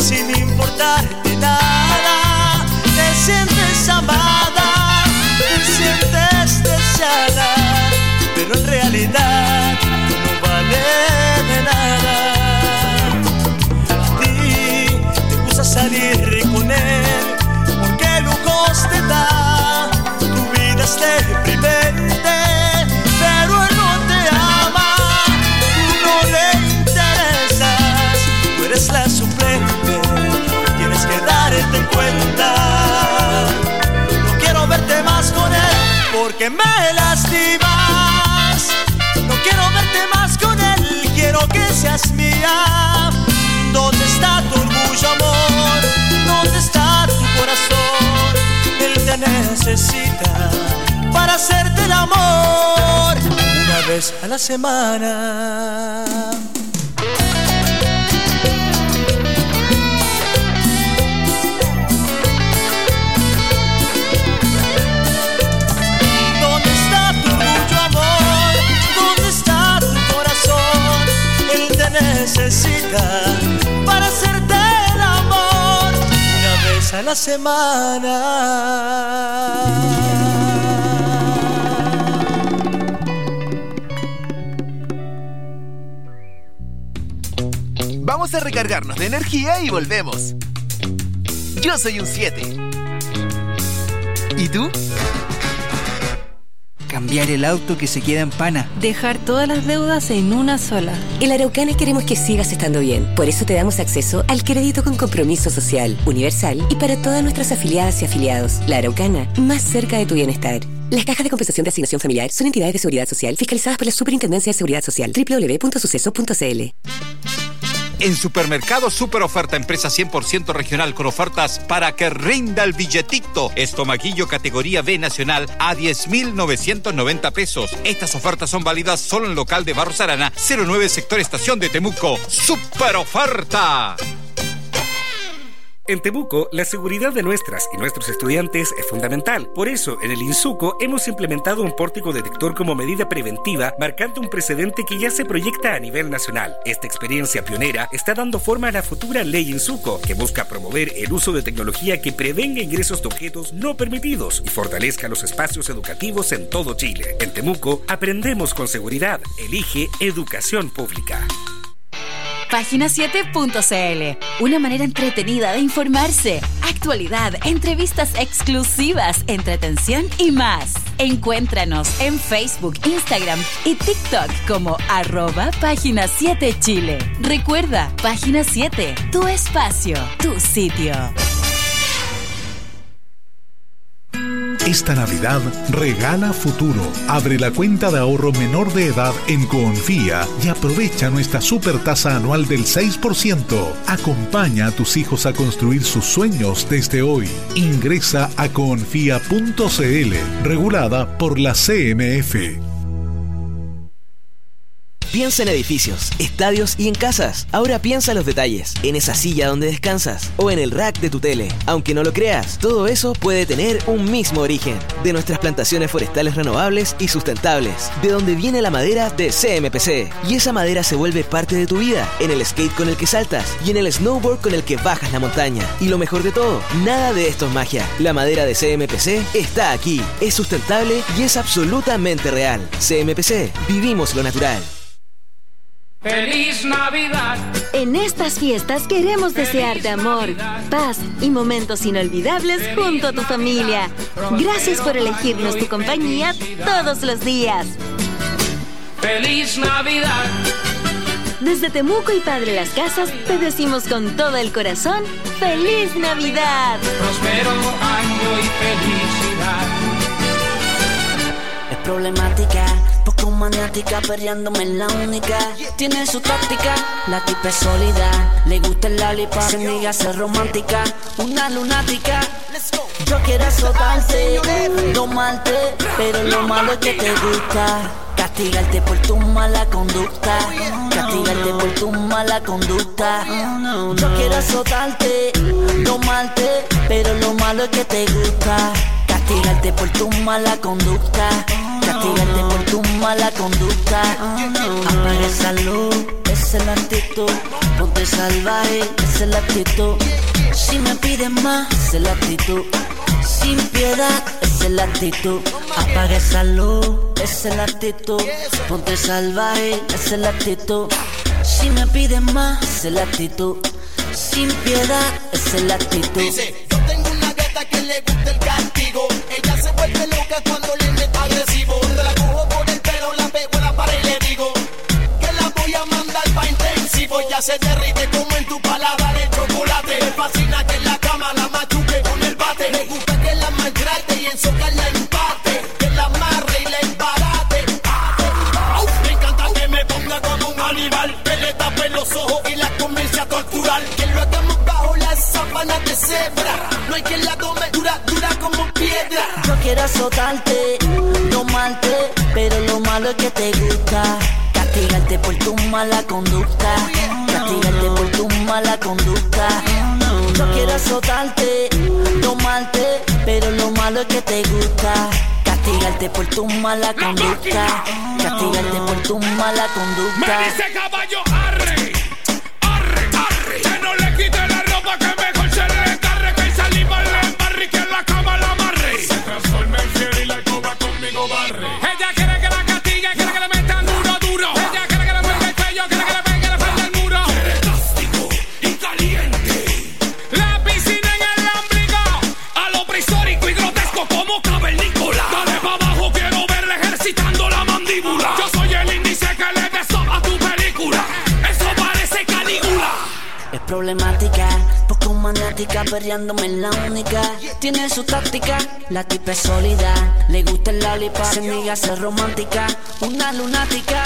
sin importarte nada. Te sientes amada, te sientes deseada, pero en realidad no vale de nada. A ti te gusta salir con él porque lujos te da. Tu vida es deprimente, pero él no te ama. Tú no le interesas, tú eres la suplente. Tienes que darte cuenta. No quiero verte más con él porque me lastimas. No quiero verte más con él, quiero que seas mía. ¿Dónde está tu orgullo, amor? ¿Dónde está tu corazón? Él te necesita para hacerte el amor una vez a la semana. ¿Dónde está tu orgullo, amor? ¿Dónde está tu corazón? Él te necesita para hacerte el amor una vez a la semana. Vamos a recargarnos de energía y volvemos. Yo soy un 7. ¿Y tú? Cambiar el auto que se queda en pana. Dejar todas las deudas en una sola. En la Araucana queremos que sigas estando bien. Por eso te damos acceso al crédito con compromiso social, universal y para todas nuestras afiliadas y afiliados. La Araucana, más cerca de tu bienestar. Las cajas de compensación de asignación familiar son entidades de seguridad social fiscalizadas por la Superintendencia de Seguridad Social. www.suceso.cl. En Supermercado Super Oferta, empresa 100% regional con ofertas para que rinda el billetito. Estomaguillo categoría B nacional a 10.990 pesos. Estas ofertas son válidas solo en el local de Barros Arana, 09 sector Estación de Temuco. Super Oferta. En Temuco, la seguridad de nuestras y nuestros estudiantes es fundamental. Por eso, en el INSUCO hemos implementado un pórtico detector como medida preventiva, marcando un precedente que ya se proyecta a nivel nacional. Esta experiencia pionera está dando forma a la futura ley INSUCO, que busca promover el uso de tecnología que prevenga ingresos de objetos no permitidos y fortalezca los espacios educativos en todo Chile. En Temuco, aprendemos con seguridad. Elige educación pública. Página7.cl, una manera entretenida de informarse, actualidad, entrevistas exclusivas, entretención y más. Encuéntranos en Facebook, Instagram y TikTok como @Página7Chile. Recuerda, Página 7, tu espacio, tu sitio. Esta Navidad regala futuro. Abre la cuenta de ahorro menor de edad en Coonfía y aprovecha nuestra super tasa anual del 6%. Acompaña a tus hijos a construir sus sueños desde hoy. Ingresa a coonfía.cl, regulada por la CMF. Piensa en edificios, estadios y en casas. Ahora piensa en los detalles, en esa silla donde descansas o en el rack de tu tele. Aunque no lo creas, todo eso puede tener un mismo origen. De nuestras plantaciones forestales renovables y sustentables. De donde viene la madera de CMPC. Y esa madera se vuelve parte de tu vida, en el skate con el que saltas y en el snowboard con el que bajas la montaña. Y lo mejor de todo, nada de esto es magia. La madera de CMPC está aquí. Es sustentable y es absolutamente real. CMPC, vivimos lo natural. ¡Feliz Navidad! En estas fiestas queremos desearte amor, paz y momentos inolvidables junto a tu familia. Gracias por elegirnos tu compañía todos los días. ¡Feliz Navidad! Desde Temuco y Padre Las Casas te decimos con todo el corazón ¡Feliz Navidad! Próspero año y felicidad. Es problemática, poco maniática, perreándome en la única. Tiene su táctica, la tipa es sólida. Le gusta el lollipop, se niega a ser romántica. Una lunática, yo quiero azotarte, domarte, pero lo malo es que te gusta. Castigarte por tu mala conducta, castigarte por tu mala conducta. Yo quiero azotarte, domarte, pero lo malo es que te gusta. Castigarte por tu mala conducta, castigarte por tu mala conducta. Apaga esa luz, esa es la actitud. Ponte salvaje, esa es la actitud. Si me piden más, esa es la actitud. Sin piedad, esa es la actitud. Apaga esa luz, esa es la actitud. Ponte salvaje, esa es la actitud. Si me piden más, esa es la actitud. Sin piedad, esa es la actitud. Dice, yo tengo una gata que le gusta el castigo. Ella se vuelve loca cuando le meto agresivo. Cuando la cojo por el pelo, la pego en la pared y le digo que la voy a mandar pa' intensivo. Ya se derrite como en tu paladar el chocolate. Me fascina que en la cama la machuque con el bate. Me gusta que la maltrate y en socar la empate. Que la amarre y la embarate. Me encanta que me ponga como un animal. Que le tape los ojos y la comience a torturar. Que lo hagamos bajo las sábanas de cebra. No hay quien la tome dura, dura como piedra. Yo quiero azotarte, tomarte, pero lo malo es que te gusta. Castigarte por tu mala conducta. Castigarte por tu mala conducta. Yo quiero azotarte, tomarte, pero lo malo es que te gusta. Castigarte por tu mala conducta. Castigarte por tu mala conducta. Me dice caballo, arre, arre, arre. Que no le quite la ropa, que mejor se le descarre. Que salimos le embarre y que en la cama la amarre. Se transforma en fiel y la coba conmigo barre. Ella quiere que la castigue, quiere que le metan duro, duro. Ella quiere que le muerda el cuello, quiere que le pegue la frente al muro. Quiere castigo y caliente. La piscina en el ombligo. A lo prehistórico y grotesco como cavernícola. Dale pa' abajo, quiero verle ejercitando la mandíbula. Yo soy el índice que le des a tu película. Eso parece Calígula. Es problemática, poco maniática, perreándome en la única. Tiene su táctica, la tipa es sólida. Le gusta el lollipop, se niega a ser romántica. Una lunática.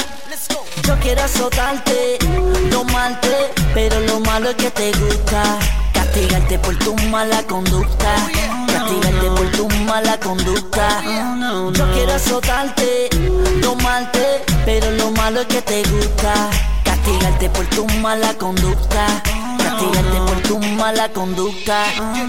Yo quiero azotarte, tomarte, pero lo malo es que te gusta. Castigarte por tu mala conducta. Castigarte por tu mala conducta. Yo quiero azotarte, tomarte, pero lo malo es que te gusta. Castigarte por tu mala conducta. Castigarte por tu mala conducta.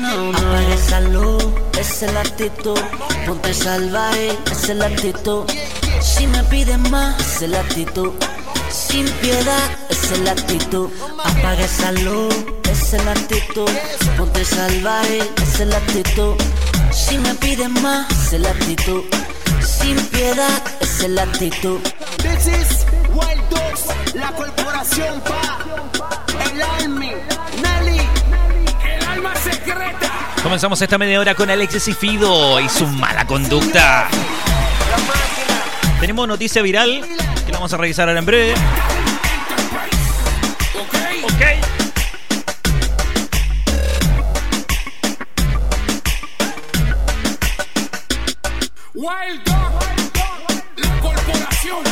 Apaga esa luz, esa es la actitud. Ponte salvaje, esa es la actitud. Si me piden más, esa es la actitud. Sin piedad, esa es la actitud. Apaga esa luz, esa es la actitud. Ponte salvaje, esa es la actitud. Si me piden más, esa es la actitud. Sin piedad, esa es la actitud. This is Wild Dogs, la corporación pa' el Army, Nelly, el alma secreta. Comenzamos esta media hora con Alexis y Fido y su mala conducta. Tenemos noticia viral que la vamos a revisar ahora en breve. Ok. Wild Dog, la corporación.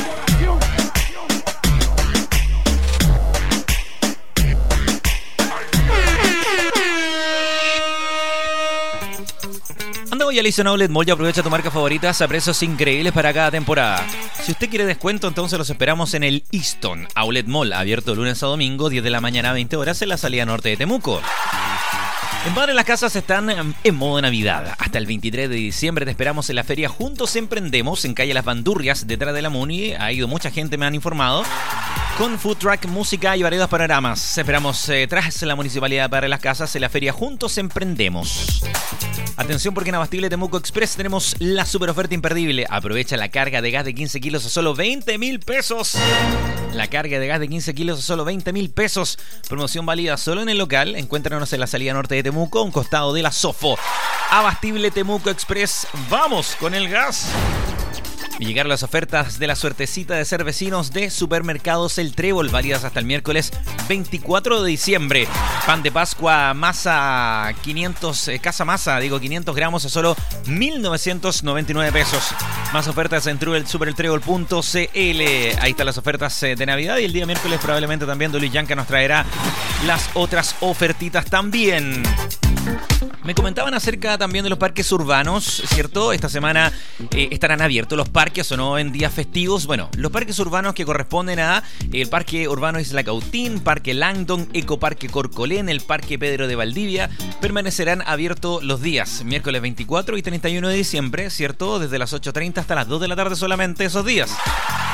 Anda hoy a Lison Outlet Mall y aprovecha tu marca favoritas a precios increíbles para cada temporada. Si usted quiere descuento, entonces los esperamos en el Easton Outlet Mall, abierto lunes a domingo, 10 de la mañana a 20 horas en la salida norte de Temuco. En Padre Las Casas están en modo Navidad. Hasta el 23 de diciembre te esperamos en la feria Juntos Emprendemos en calle Las Bandurrias, detrás de la Muni. Ha ido mucha gente, me han informado. Con food truck, música y variados panoramas. Esperamos tras la Municipalidad de Padre Las Casas en la feria Juntos Emprendemos. Atención porque en Abastible Temuco Express tenemos la super oferta imperdible. Aprovecha la carga de gas de 15 kilos a solo 20,000 pesos. La carga de gas de 15 kilos a solo 20,000 pesos. Promoción válida solo en el local. Encuéntranos en la salida norte de Temuco, a un costado de la Sofo. Abastible Temuco Express. ¡Vamos con el gas! Y llegaron las ofertas de la suertecita de ser vecinos de Supermercados El Trébol, válidas hasta el miércoles 24 de diciembre. Pan de Pascua masa 500, casa masa, 500 gramos a solo 1.999 pesos. Más ofertas en supereltrébol.cl. Ahí están las ofertas de Navidad y el día miércoles probablemente también Luis Yanca nos traerá las otras ofertitas también. Me comentaban acerca también de los parques urbanos, ¿cierto? Esta semana estarán abiertos los parques o no en días festivos. Bueno, los parques urbanos que corresponden a el Parque Urbano Isla Cautín, Parque Langdon, Ecoparque Corcolén, el Parque Pedro de Valdivia, permanecerán abiertos los días miércoles 24 y 31 de diciembre, ¿cierto? Desde las 8:30 hasta las 2 de la tarde solamente esos días.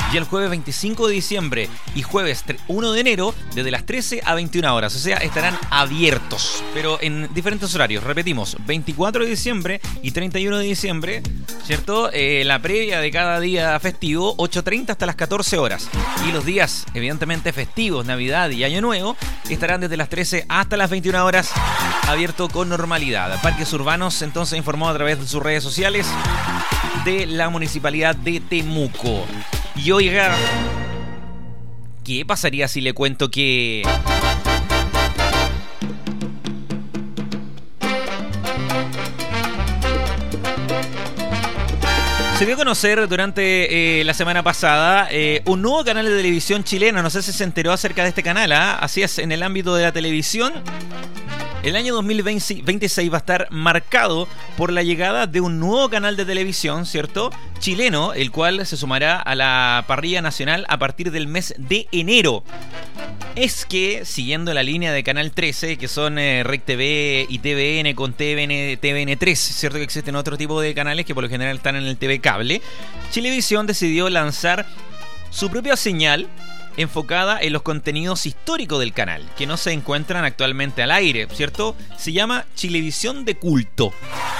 Y el jueves 25 de diciembre y jueves 1 de enero, desde las 13 a 21 horas. O sea, estarán abiertos, pero en diferentes horarios. Repetimos, 24 de diciembre y 31 de diciembre, ¿cierto? La previa de cada día festivo, 8:30 hasta las 14 horas. Y los días, evidentemente, festivos, Navidad y Año Nuevo, estarán desde las 13 hasta las 21 horas, abierto con normalidad. Parques Urbanos, entonces, informó a través de sus redes sociales de la Municipalidad de Temuco. Y oiga, ¿qué pasaría si le cuento que se dio a conocer durante la semana pasada un nuevo canal de televisión chileno? No sé si se enteró acerca de este canal, ¿eh? Así es, en el ámbito de la televisión, el año 2026 va a estar marcado por la llegada de un nuevo canal de televisión, ¿cierto? Chileno, el cual se sumará a la parrilla nacional a partir del mes de enero. Es que, siguiendo la línea de Canal 13, que son REC TV y TVN con TVN3, ¿cierto? Que existen otro tipo de canales que por lo general están en el TV Cable, Chilevisión decidió lanzar su propia señal enfocada en los contenidos históricos del canal, que no se encuentran actualmente al aire, ¿cierto? Se llama Chilevisión de Culto.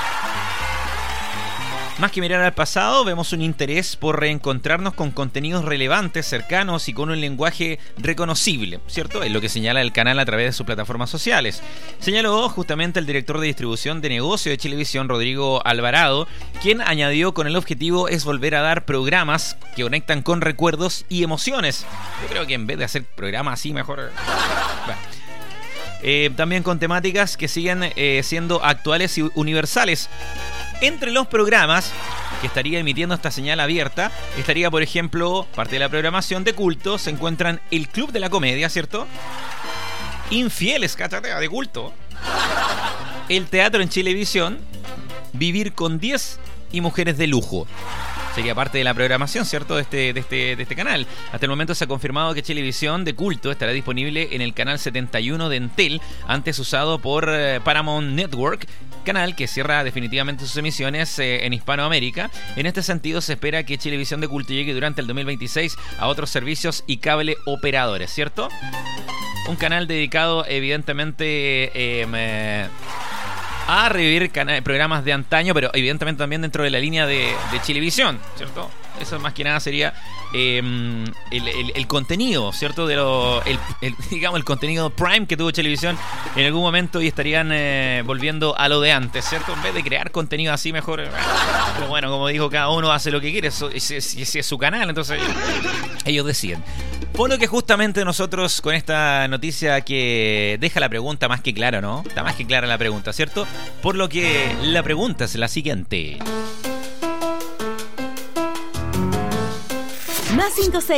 Más que mirar al pasado, vemos un interés por reencontrarnos con contenidos relevantes, cercanos y con un lenguaje reconocible, ¿cierto? Es lo que señala el canal a través de sus plataformas sociales. Señaló justamente el director de distribución de negocio de Chilevisión, Rodrigo Alvarado, quien añadió: con el objetivo es volver a dar programas que conectan con recuerdos y emociones. Yo creo que en vez de hacer programas así, mejor... Bueno. También con temáticas que siguen siendo actuales y universales. Entre los programas que estaría emitiendo esta señal abierta, estaría, por ejemplo, parte de la programación de culto, se encuentran El Club de la Comedia, ¿cierto? Infieles, cachatea, de culto. El teatro en Chilevisión, Vivir con 10 y Mujeres de Lujo. Sería parte de la programación, ¿cierto? De este canal. Hasta el momento se ha confirmado que Chilevisión de Culto estará disponible en el canal 71 de Entel, antes usado por Paramount Network, canal que cierra definitivamente sus emisiones en Hispanoamérica. En este sentido, se espera que Chilevisión de Culto llegue durante el 2026 a otros servicios y cable operadores, ¿cierto? Un canal dedicado, evidentemente, a revivir programas de antaño, pero evidentemente también dentro de la línea de Chilevisión, ¿cierto? Eso más que nada sería el contenido, ¿cierto? Digamos, el contenido prime que tuvo Chilevisión en algún momento, y estarían volviendo a lo de antes, ¿cierto? En vez de crear contenido así, mejor... Pero bueno, como dijo, cada uno hace lo que quiere, si es su canal, entonces ellos deciden. Por lo que justamente nosotros, con esta noticia que deja la pregunta más que clara, ¿no? Está más que clara la pregunta, ¿cierto? Por lo que la pregunta es la siguiente. Más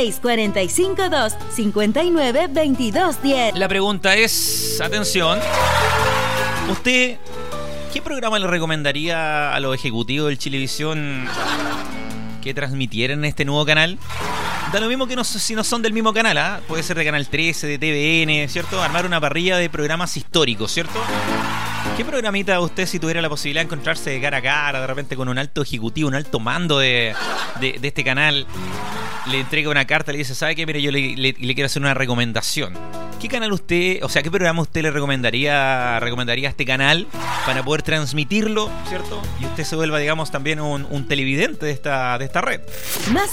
56452592210. La pregunta es, atención, ¿usted qué programa le recomendaría a los ejecutivos del Chilevisión que transmitieran en este nuevo canal? Da lo mismo que si no son del mismo canal, ¿ah? Puede ser de Canal 13, de TVN, ¿cierto? Armar una parrilla de programas históricos, ¿cierto? ¿Qué programita usted, si tuviera la posibilidad de encontrarse de cara a cara, de repente con un alto ejecutivo, un alto mando de este canal, le entrega una carta, le dice, ¿sabe qué? Mire, yo le quiero hacer una recomendación. ¿Qué canal usted, o sea, qué programa usted le recomendaría a este canal para poder transmitirlo, ¿cierto? Y usted se vuelva, digamos, también un televidente de esta red. Más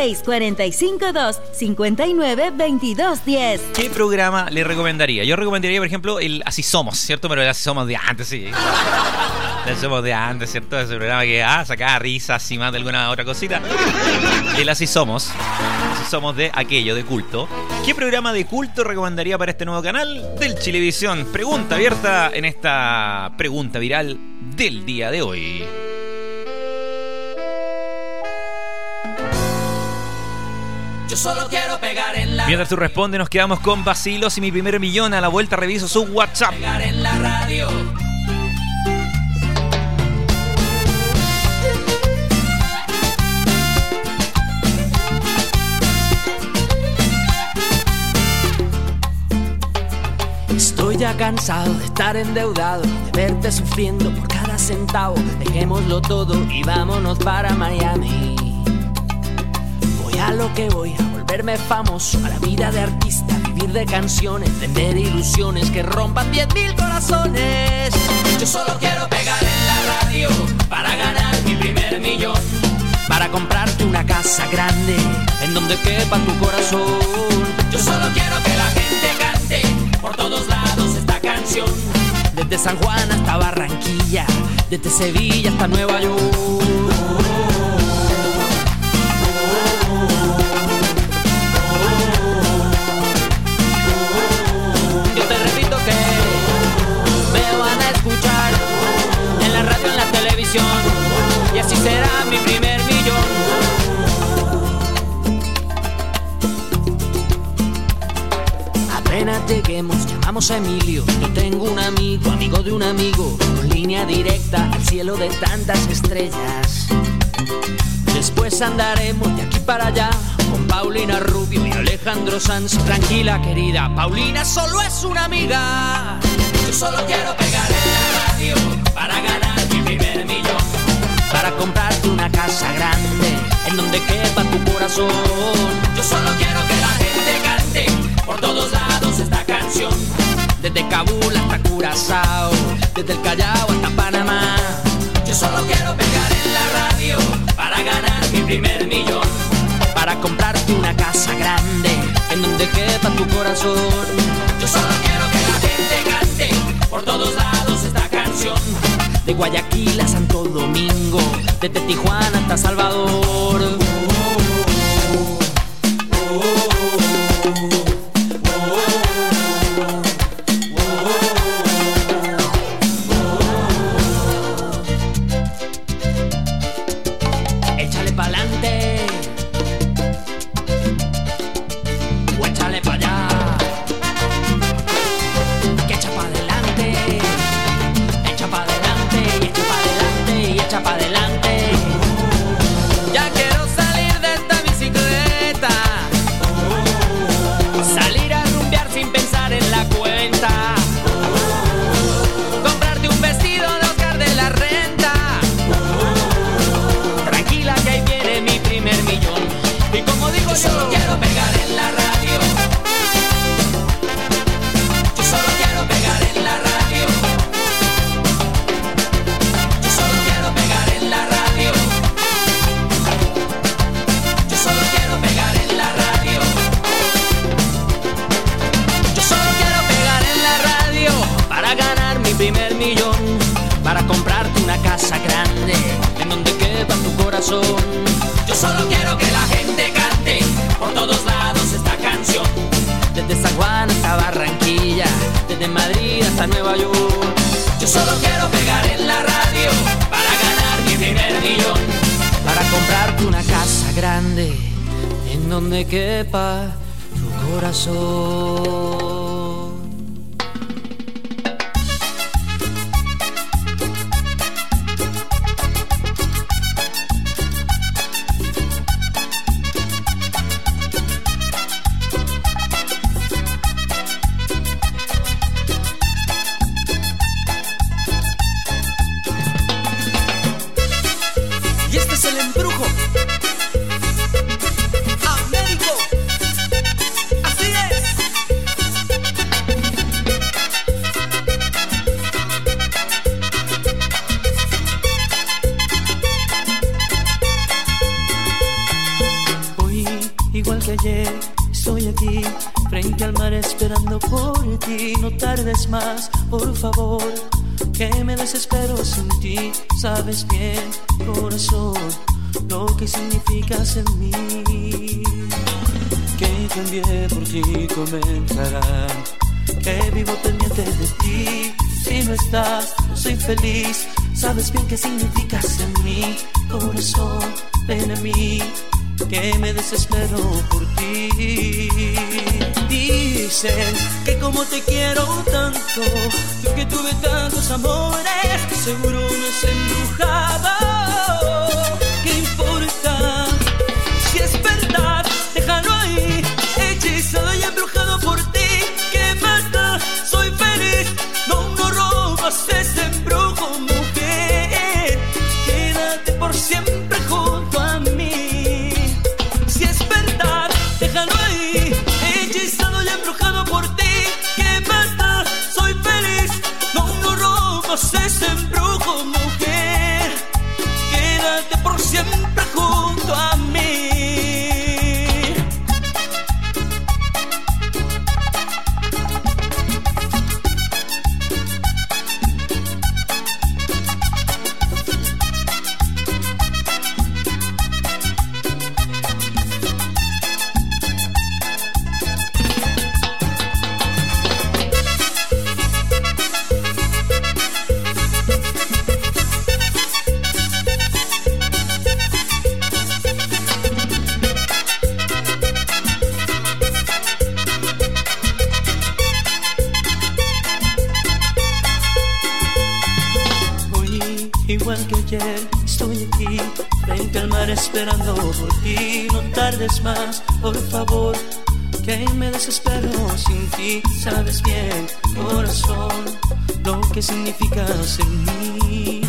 56452592210. ¿Qué programa le recomendaría? Yo recomendaría, por ejemplo, el Así Somos, ¿cierto? Pero el Así Somos de antes, sí. El Somos de antes, ¿cierto? Ese programa que sacaba risas y más de alguna otra cosita. El Así Somos de aquello, de culto. ¿Qué programa de culto recomendaría para este nuevo canal del Chilevisión? Pregunta abierta en esta pregunta viral del día de hoy. Yo solo quiero pegar en la... Mientras tú respondes, nos quedamos con Vacilos y Mi Primer Millón. A la vuelta reviso su WhatsApp. Pegar en la radio. Estoy ya cansado de estar endeudado, de verte sufriendo por cada centavo. Dejémoslo todo y vámonos para Miami. Voy a lo que voy, a volverme famoso, a la vida de artista, vivir de canciones, vender ilusiones que rompan 10.000 corazones. Yo solo quiero pegar en la radio para ganar mi primer millón, para comprarte una casa grande en donde quepa tu corazón. Yo solo quiero que la gente cante por todos lados esta canción, desde San Juan hasta Barranquilla, desde Sevilla hasta Nueva York. Yo te repito que me van a escuchar en la radio, en la televisión, y así será mi primer millón. Apenas lleguemos, llamamos a Emilio. Yo tengo un amigo, amigo de un amigo, con línea directa al cielo de tantas estrellas. Después andaremos de aquí para allá con Paulina Rubio y Alejandro Sanz. Tranquila, querida, Paulina solo es una amiga. Yo solo quiero pegar en la radio para ganar mi primer millón, para comprarte una casa grande en donde quepa tu corazón. Yo solo quiero que la gente cante por todos lados esta canción, desde Kabul hasta Curazao, desde el Callao hasta Panamá. Yo solo quiero pegar en la radio para ganar mi primer millón, para comprarte una casa grande en donde quepa tu corazón. Yo solo quiero que la gente cante por todos lados esta canción, de Guayaquil a Santo Domingo, desde Tijuana hasta Salvador. Échale pa'lante o échale pa' allá, que echa pa' adelante, echa pa' adelante y echa pa' adelante y echa pa' adelante. Ya quiero salir de esta bicicleta, salir a rumbear sin pensar en la cuenta, comprarte un vestido de Oscar de la Renta. Tranquila que ahí viene mi primer millón. Y como digo yo, solo quiero pegar en la radio. Yo solo quiero pegar en la radio. Yo solo quiero pegar en la radio. Yo solo quiero pegar en la radio. Yo solo quiero pegar en la radio para ganar mi primer millón, para comprarte una casa grande en donde quepa tu corazón. Yo solo quiero que la gente cante por todos lados esta canción, desde San Juan hasta Barranquilla, desde Madrid hasta Nueva York. Yo solo quiero pegar en la radio para ganar mi primer millón, para comprarte una casa grande en donde quepa tu corazón. Y este es el embrujo Américo. Así es. Hoy, igual que ayer, estoy aquí frente al mar esperando por ti. No tardes más, por favor, que me desespero sin ti. Sabes bien, corazón, lo que significas en mí. Que cambié por ti, comenzarán, que vivo pendiente de ti. Si no estás, no soy feliz. Sabes bien qué significas en mí, corazón, ven a mí, que me desespero por ti. Dicen que como te quiero tanto, yo que tuve tantos amores, seguro no es embrujado. ¿Qué importa? Si es verdad, déjalo ahí, hechizado y embrujado por ti. ¿Qué mata? Soy feliz, no robas ese embrujo, mujer. Quédate por siempre junto a mí. Si es verdad, rompas ese embrujo, mujer. Quédate por siempre junto a mí. Igual que ayer, estoy aquí, frente al mar esperando por ti. No tardes más, por favor, que me desespero sin ti. Sabes bien, corazón, lo que significas en mí.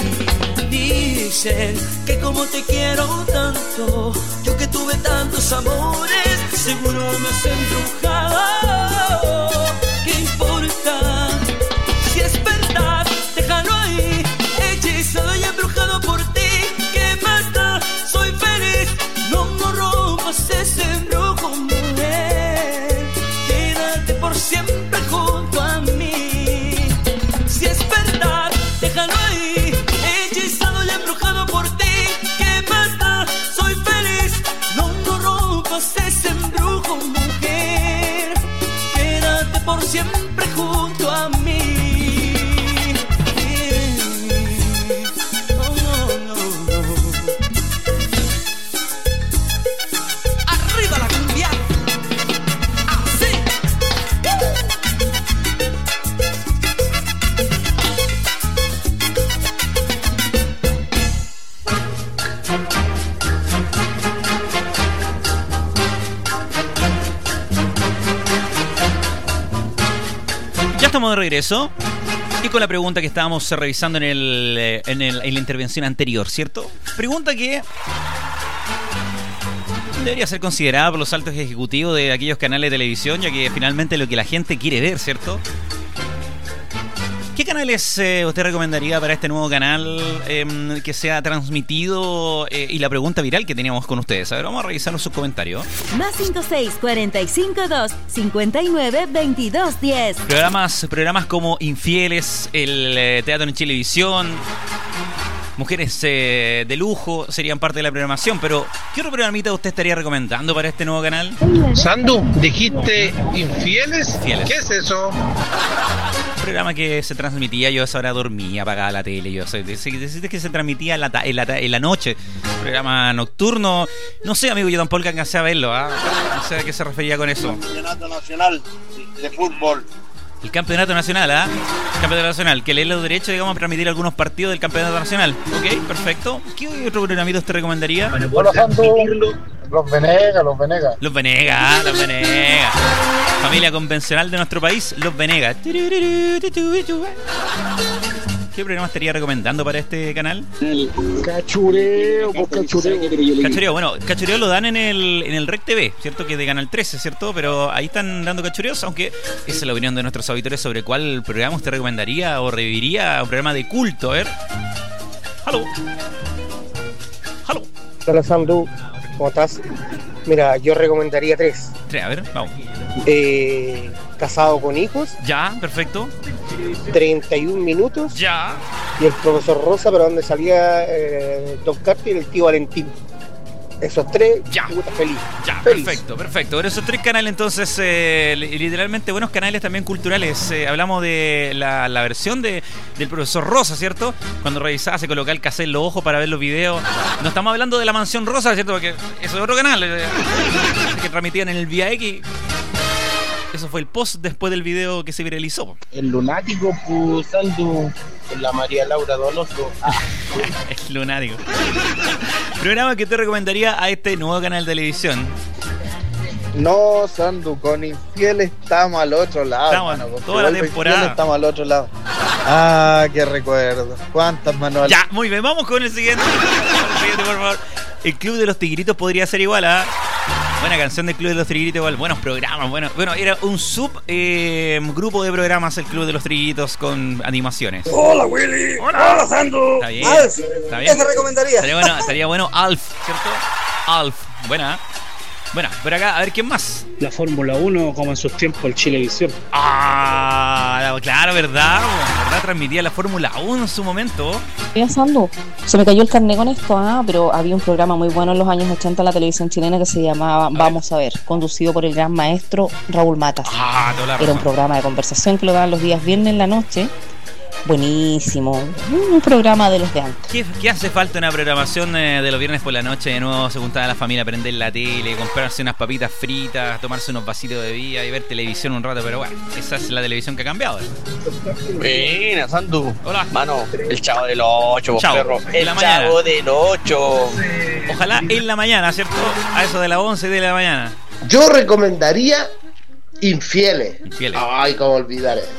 Dicen que como te quiero tanto, yo que tuve tantos amores, seguro me has embrujado. ¿Qué importa? Si es verdad, déjalo ahí. Hechizado y embrujado por ti, ¿qué más da? Soy feliz, no rompas ese embrujo, mujer. Quédate por siempre junto a mí. Si es verdad, déjalo ahí. Hechizado y embrujado por ti, ¿qué más da? Soy feliz, no rompas ese embrujo, mujer. Quédate por siempre junto a mí. Estamos de regreso y con la pregunta que estábamos revisando en la intervención anterior, ¿cierto? Pregunta que debería ser considerada por los altos ejecutivos de aquellos canales de televisión, ya que finalmente es lo que la gente quiere ver, ¿cierto? ¿Qué canales usted recomendaría para este nuevo canal que sea transmitido? Y la pregunta viral que teníamos con ustedes. A ver, vamos a revisar sus comentarios. Más 56452-592210. Programas como Infieles, el Teatro en Chilevisión, Mujeres de Lujo serían parte de la programación, pero ¿qué otro programita usted estaría recomendando para este nuevo canal? Sandu, ¿dijiste Infieles? Infieles. ¿Qué es eso? Un programa que se transmitía, yo a esa hora dormía, apagaba la tele, deciste que se transmitía en la noche, programa nocturno, no sé, amigo, yo tampoco alcancé a verlo, no sé a qué se refería con eso. Campeonato Nacional de Fútbol. El Campeonato Nacional, Campeonato Nacional, que lee los derechos, digamos, a transmitir algunos partidos del Campeonato Nacional. Ok, perfecto. ¿Qué otro programito usted recomendaría? Bueno, Sandu, Los Venegas. Los Venegas. Familia convencional de nuestro país, Los Venegas. ¿Qué programa estaría recomendando para este canal? Cachureo. Bueno, Cachureo lo dan en el Rec TV, ¿cierto? Que es de Canal 13, ¿cierto? Pero ahí están dando cachureos, aunque esa es la opinión de nuestros auditores sobre cuál programa usted recomendaría o reviviría, un programa de culto. A ver. ¡Halo! Hola, Sandu, ¿cómo estás? Mira, yo recomendaría tres. A ver, vamos. Casado con hijos. Ya, perfecto. 31 minutos. Ya. Y el profesor Rosa, pero donde salía Don Carter y el tío Valentín. Esos tres, ya. Feliz. Ya, perfecto. Pero esos tres canales, entonces, literalmente buenos canales también culturales. Hablamos de la versión del profesor Rosa, ¿cierto? Cuando revisaba, se colocaba el cassette en los ojos para ver los videos. No estamos hablando de la Mansión Rosa, ¿cierto? Porque eso es otro canal que transmitían en el Vía X. Eso fue el post después del video que se viralizó. El lunático, Sandu, con la María Laura Donoso. El lunático. Programa que te recomendaría a este nuevo canal de televisión. No, Sandu, con Infieles estamos al otro lado. Estamos toda la temporada. Estamos al otro lado. Ah, qué recuerdo. ¿Cuántas manuales? Ya, muy bien, vamos con el siguiente. Por favor. El Club de los Tigritos podría ser igual, Buena canción del Club de los Triguitos, igual. Buenos programas, bueno, era un grupo de programas el Club de los Triguitos con animaciones. Hola, Willy. Hola, Sandu. Está bien. Alf. Está bien. ¿Qué te recomendaría? Estaría bueno Alf, ¿cierto? Alf. Buena, por acá, a ver, ¿quién más? La Fórmula 1 como en sus tiempos el Chilevisión. Claro, ¿verdad? Transmitía la Fórmula 1 en su momento. Sandu, se me cayó el carnet con esto, pero había un programa muy bueno en los años 80 en la televisión chilena que se llamaba Vamos a ver, conducido por el gran maestro Raúl Matas. Era un programa de conversación que lo daban los días viernes en la noche. Buenísimo, un programa de los de antes. ¿Qué hace falta una programación de los viernes por la noche? De nuevo se juntaba la familia a prender la tele, comprarse unas papitas fritas, tomarse unos vasitos de vía y ver televisión un rato, pero bueno, esa es la televisión que ha cambiado. Buena, Sandu. Hola. Mano, el Chavo del 8, perro. El Chavo del 8. Ojalá en la mañana, ¿cierto? A eso de las 11 de la mañana. Yo recomendaría Infieles. Ay, cómo olvidar eso.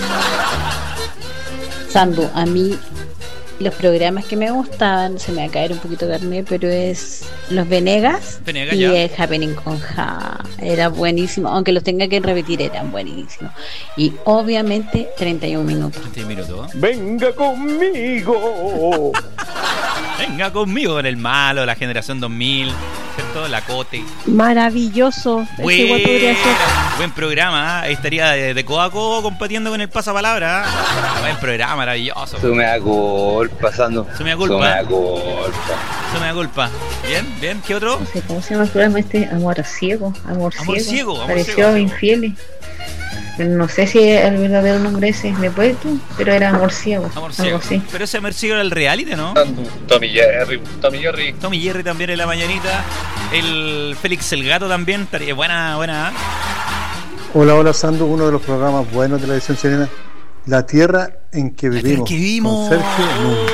Sandu, a mí los programas que me gustaban, se me va a caer un poquito de carne, pero es Los Venegas y ya. el Happening con Ja. Era buenísimo, aunque los tenga que repetir, eran buenísimos. Y obviamente 31 minutos. 31 minutos. Venga conmigo. Venga conmigo con el malo, la generación 2000, ¿cierto? La Cote. Maravilloso. Ese igual podría ser. Buen programa, ahí estaría de codo a codo compatiendo con el pasapalabra. Buen programa, maravilloso. Tú me da culpa, Sandu. Tú me da culpa. Bien, ¿qué otro? No sé cómo se llama el programa Amor ciego. Pareció Infieles. No sé si el verdadero nombre ese es después tú, pero era Amor Ciego. Algo así. Pero ese Amor Ciego era el reality, ¿no? Tommy Jerry. Tommy Jerry también en la mañanita. El Félix el Gato también. Estaría buena. Hola, Sandu. Uno de los programas buenos de la edición chilena, La Tierra en que Vivimos. Con Sergio Núñez.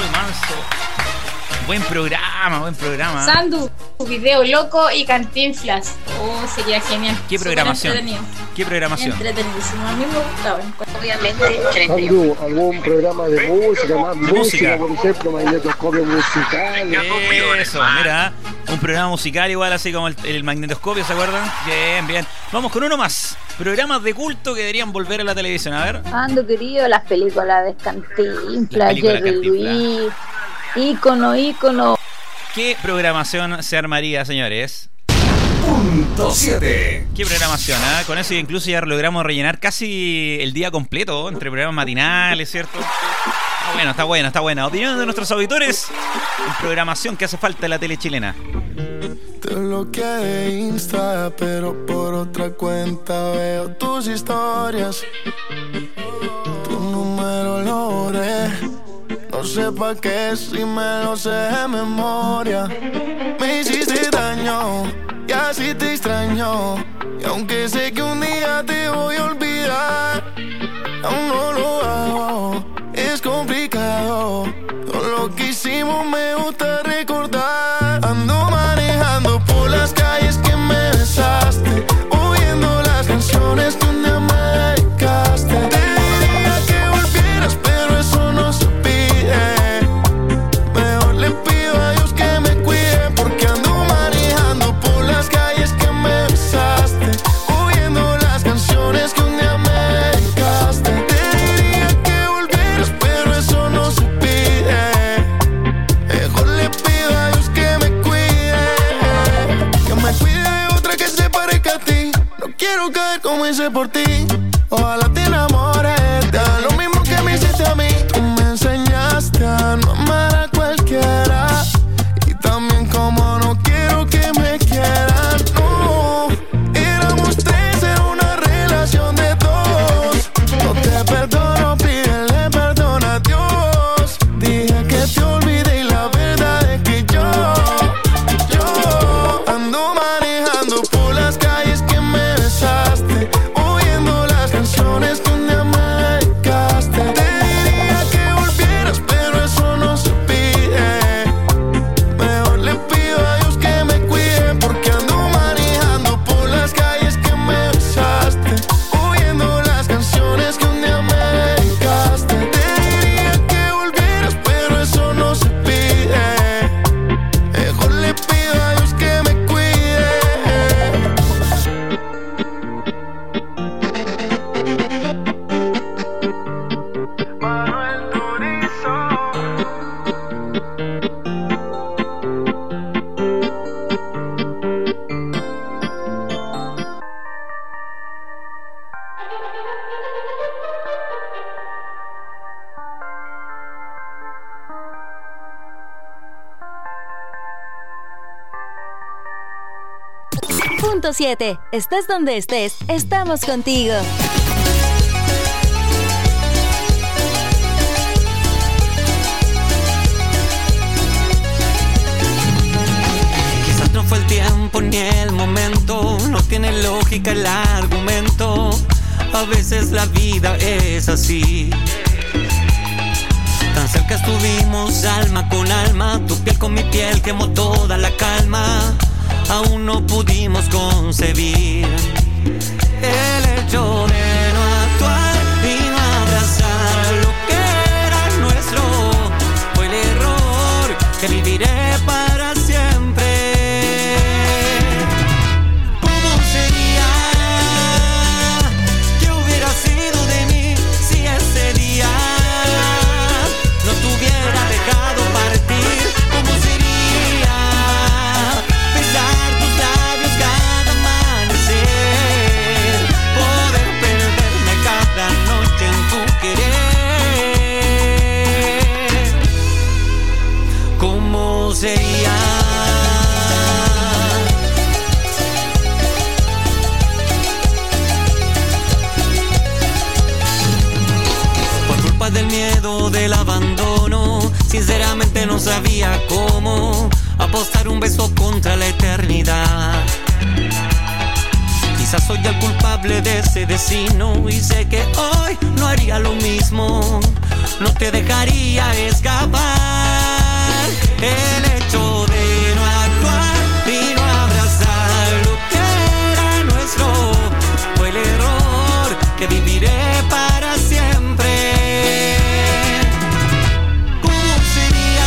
Buen programa. Sandu, video loco y Cantinflas. Sería genial. ¿Qué programación? Entretenidísimo. A mí me gustaba. Obviamente, Sandu, algún programa de música, más música, por ejemplo, magnetoscopio musical. Eso, mira, un programa musical igual así como el magnetoscopio, ¿se acuerdan? Bien. Vamos con uno más. Programas de culto que deberían volver a la televisión, a ver. Sandu, querido, las películas de Cantinflas, Jerry Luis. Ícono. ¿Qué programación se armaría, señores? Punto 7. ¿Qué programación? Con eso incluso ya logramos rellenar casi el día completo entre programas matinales, ¿cierto? Está buena. Opinión de nuestros auditores en programación que hace falta en la tele chilena. Te bloqueé de Insta, pero por otra cuenta veo tus historias. Tu número lo borré. No sé pa' qué si me lo sé de memoria. Me hiciste daño y así te extraño. Y aunque sé que un día te voy a olvidar, aún no lo hago, es complicado. Todo lo que hicimos me gusta recordar. Ando manejando por las calles que me besaste, oyendo las canciones que un día me dedicaste. Te diría que volvieras, pero eso no se pide. Mejor le pido a Dios que me cuide, porque ando manejando por las calles que me besaste, oyendo las canciones que un día me dedicaste. Te diría que volvieras, pero eso no se pide. Mejor le pido a Dios que me cuide de otra que se parezca a ti. No quiero caer como hice por ti. Ojalá te enamores, te haga lo mismo que me hiciste a mí. Tú me enseñaste a no amar a cualquiera, y también como no quiero que me quieran. No, éramos tres, era una relación de dos. No te perdono, pídele perdón a Dios. Dije que te olvidé y la verdad es que yo ando manejando por las calles que me besaste, oyendo Radio.7. Estés donde estés, estamos contigo. Quizás no fue el tiempo ni el momento, no tiene lógica el argumento. A veces la vida es así. Tan cerca estuvimos alma con alma, tu piel con mi piel quemó toda la calma. Aún no pudimos concebir el hecho de no actuar y no abrazar lo que era nuestro. Fue el error que viviré para siempre. ¿Cómo sería? ¿Qué hubiera sido de mí si ese día no te hubiera dejado partir? ¿Cómo sería besar tus labios cada amanecer? Poder perderme cada noche en tu querer. ¿Cómo sería? Por culpa del miedo del abandono, sinceramente no sabía cómo apostar un beso contra la eternidad. Quizás soy el culpable de ese destino y sé que hoy no haría lo mismo. No te dejaría escapar. El hecho de no actuar y no abrazar lo que era nuestro fue el error que viviré para siempre. ¿Cómo sería?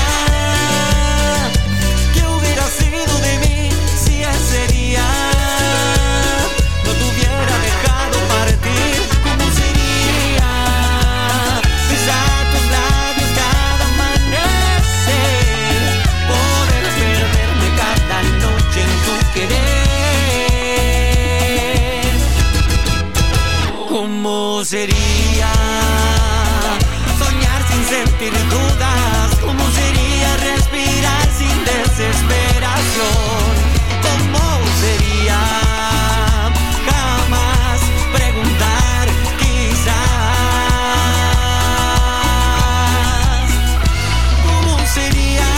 ¿Qué hubiera sido de mí si ese día no te hubiera dejado partir? ¿Cómo sería besar tus labios cada amanecer? Poder perderme cada noche en tu querer. ¿Cómo sería soñar sin sentir dudas? ¿Cómo sería respirar sin desesperación? ¿Cómo sería jamás preguntar quizás? ¿Cómo sería?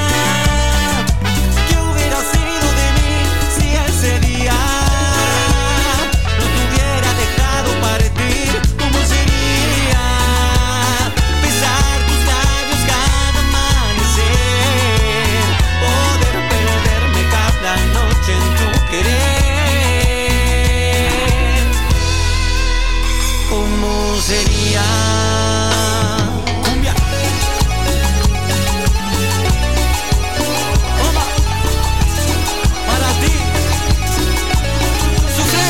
¿Qué hubiera sido de mí si ese día no te hubiera dejado partir? ¿Cómo sería besar tus labios cada amanecer? Poder perderme cada noche en tu querer. ¿Cómo sería? Cumbia. Toma. Para ti. Sufre.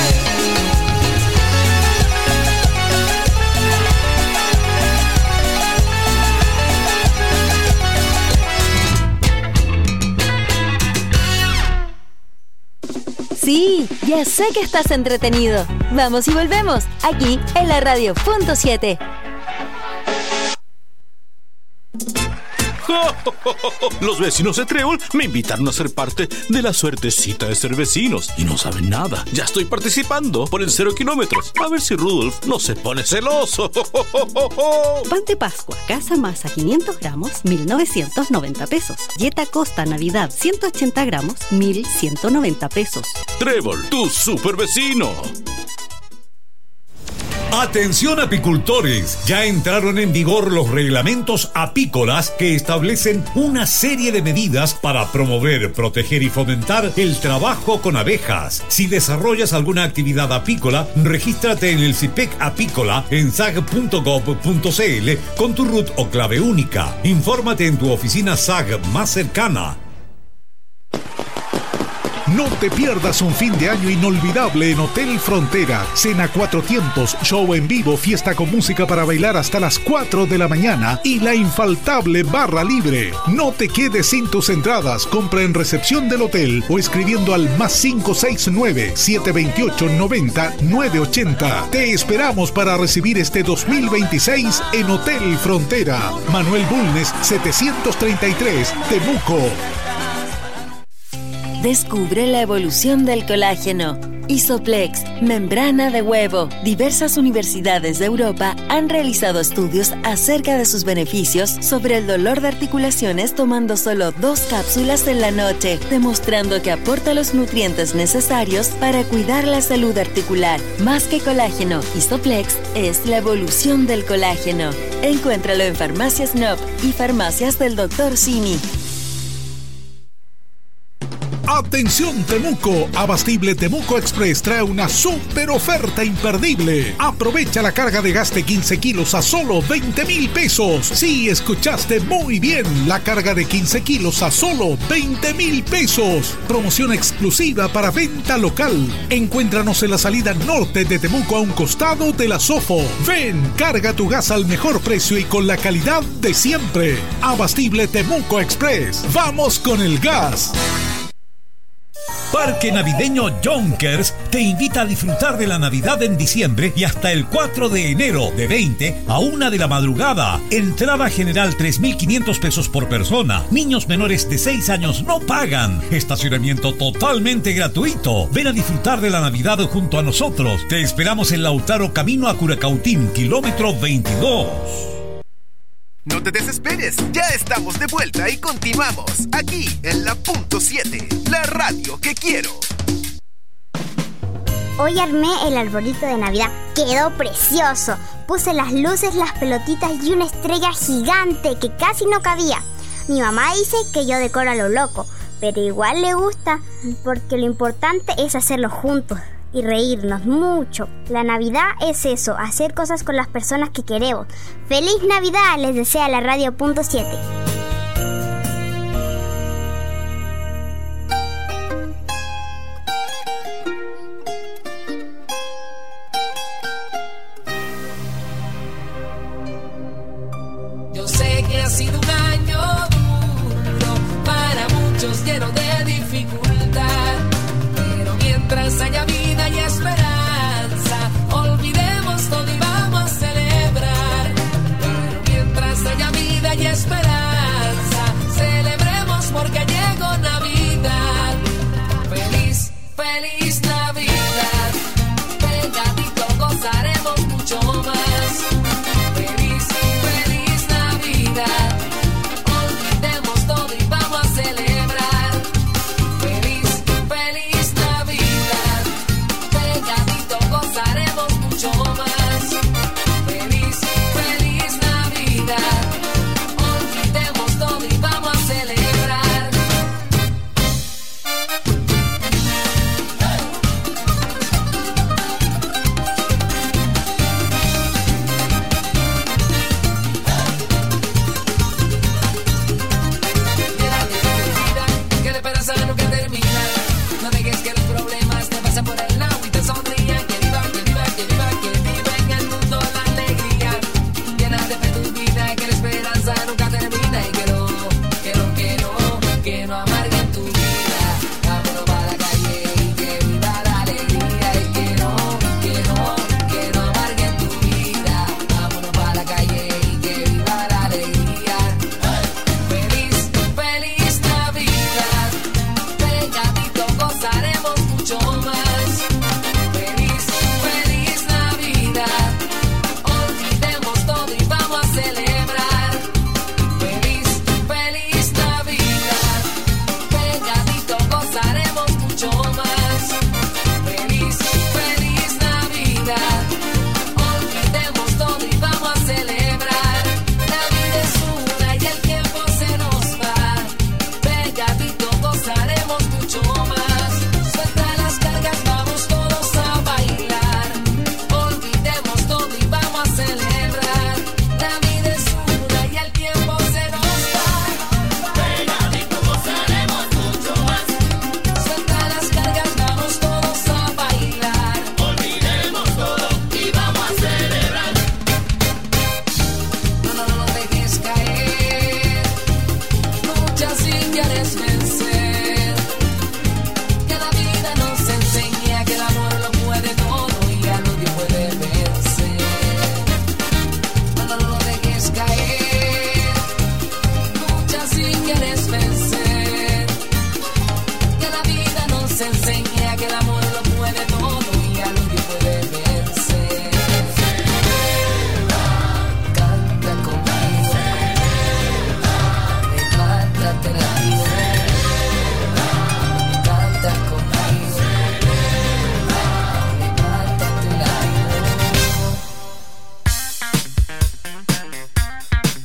Sí, ya sé que estás entretenido. Vamos y volvemos, aquí en la Radio.7. Los vecinos de Trébol me invitaron a ser parte de la suertecita de ser vecinos y no saben nada. Ya estoy participando por el 0 kilómetros. A ver si Rudolf no se pone celoso. Pan de Pascua, casa masa 500 gramos, 1.990 pesos. Dieta Costa Navidad 180 gramos, 1.190 pesos. Trébol, tu super vecino. Atención apicultores, ya entraron en vigor los reglamentos apícolas que establecen una serie de medidas para promover, proteger y fomentar el trabajo con abejas. Si desarrollas alguna actividad apícola, regístrate en el CIPEC Apícola en sag.gov.cl con tu RUT o clave única. Infórmate en tu oficina SAG más cercana. No te pierdas un fin de año inolvidable en Hotel Frontera. Cena 4 tiempos, show en vivo, fiesta con música para bailar hasta las 4 de la mañana y la infaltable barra libre. No te quedes sin tus entradas. Compra en recepción del hotel o escribiendo al más 569-728-90-980. Te esperamos para recibir este 2026 en Hotel Frontera. Manuel Bulnes, 733, Temuco. Descubre la evolución del colágeno. Isoplex, membrana de huevo. Diversas universidades de Europa han realizado estudios acerca de sus beneficios sobre el dolor de articulaciones tomando solo 2 cápsulas en la noche, demostrando que aporta los nutrientes necesarios para cuidar la salud articular. Más que colágeno, Isoplex es la evolución del colágeno. Encuéntralo en Farmacias Nop y Farmacias del Dr. Simi. Atención Temuco, Abastible Temuco Express trae una super oferta imperdible. Aprovecha la carga de gas de 15 kilos a solo 20,000 pesos. Sí, escuchaste muy bien, la carga de 15 kilos a solo 20,000 pesos. Promoción exclusiva para venta local. Encuéntranos en la salida norte de Temuco a un costado de la Sofo. Ven, carga tu gas al mejor precio y con la calidad de siempre. Abastible Temuco Express. Vamos con el gas. Parque Navideño Yonkers te invita a disfrutar de la Navidad en diciembre y hasta el 4 de enero de 20 a 1 de la madrugada. Entrada general 3,500 pesos por persona. Niños menores de 6 años no pagan. Estacionamiento totalmente gratuito. Ven a disfrutar de la Navidad junto a nosotros. Te esperamos en Lautaro, camino a Curacautín, kilómetro 22. No te desesperes, ya estamos de vuelta y continuamos aquí en la Punto 7, la radio que quiero. Hoy armé el arbolito de Navidad, quedó precioso. Puse las luces, las pelotitas y una estrella gigante que casi no cabía. Mi mamá dice que yo decoro a lo loco, pero igual le gusta porque lo importante es hacerlo juntos y reírnos mucho. La Navidad es eso, hacer cosas con las personas que queremos. ¡Feliz Navidad! Les desea la radio Punto 7. Yo sé que ha sido un año duro, para muchos lleno de dificultad, pero mientras haya vida y esperanza, olvidemos todo y vamos a celebrar. Pero mientras haya vida y esperanza, celebremos porque llegó Navidad. Feliz, feliz Navidad, pegadito gozaremos mucho más. Feliz, feliz Navidad, olvidemos todo y vamos a celebrar. Feliz, feliz Navidad,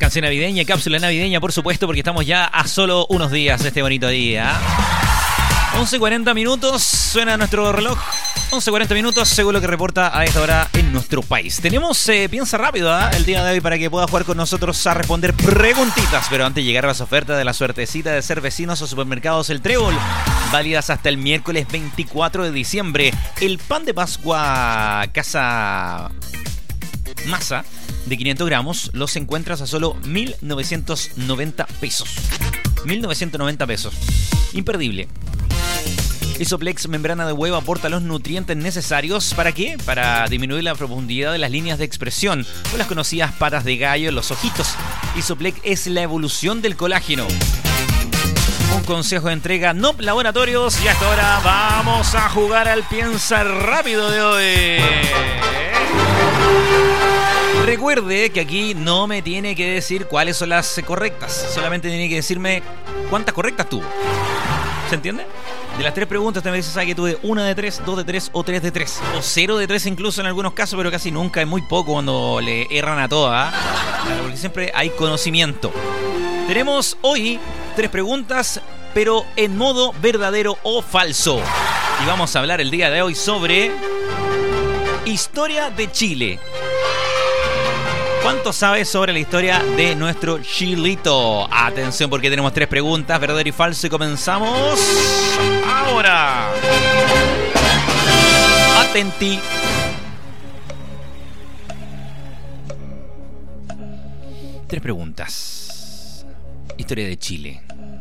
Canción navideña, cápsula navideña, por supuesto, porque estamos ya a solo unos días de este bonito día. 11:40 minutos, suena nuestro reloj. 11:40 minutos, según lo que reporta a esta hora en nuestro país. Tenemos Piensa Rápido el día de hoy para que pueda jugar con nosotros a responder preguntitas. Pero antes de llegar a las ofertas de la suertecita de ser vecinos o supermercados El Trébol, válidas hasta el miércoles 24 de diciembre. El pan de Pascua Casa Masa de 500 gramos los encuentras a solo 1.990 pesos. 1.990 pesos. Imperdible. Isoplex membrana de huevo aporta los nutrientes necesarios. ¿Para qué? Para disminuir la profundidad de las líneas de expresión o las conocidas patas de gallo en los ojitos. Isoplex es la evolución del colágeno. Un consejo de entrega NOP Laboratorios. Y hasta ahora vamos a jugar al Piensa Rápido de hoy. Recuerde que aquí no me tiene que decir cuáles son las correctas. Solamente tiene que decirme cuántas correctas tuvo. ¿Se entiende? De las 3 preguntas te me dices que tuve 1 de 3, 2 de 3 o 3 de 3. O 0 de 3 incluso en algunos casos, pero casi nunca, es muy poco cuando le erran a todas. Porque siempre hay conocimiento. Tenemos hoy 3 preguntas, pero en modo verdadero o falso. Y vamos a hablar el día de hoy sobre historia de Chile. ¿Cuánto sabes sobre la historia de nuestro Chilito? Atención, porque tenemos 3 preguntas, verdadero y falso, y comenzamos ahora. Atenti. Tres preguntas. Historia de Chile.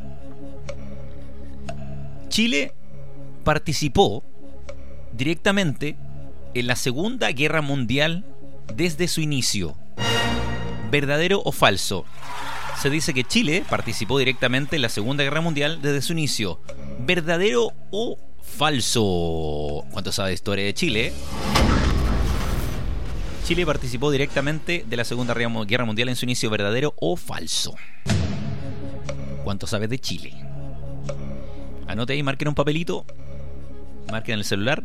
Chile participó directamente en la Segunda Guerra Mundial desde su inicio. ¿Verdadero o falso? Se dice que Chile participó directamente en la Segunda Guerra Mundial desde su inicio. ¿Verdadero o falso? ¿Cuánto sabe de historia de Chile? Chile participó directamente de la Segunda Guerra Mundial en su inicio. ¿Verdadero o falso? ¿Cuánto sabes de Chile? Anote ahí, marquen un papelito. Marquen en el celular.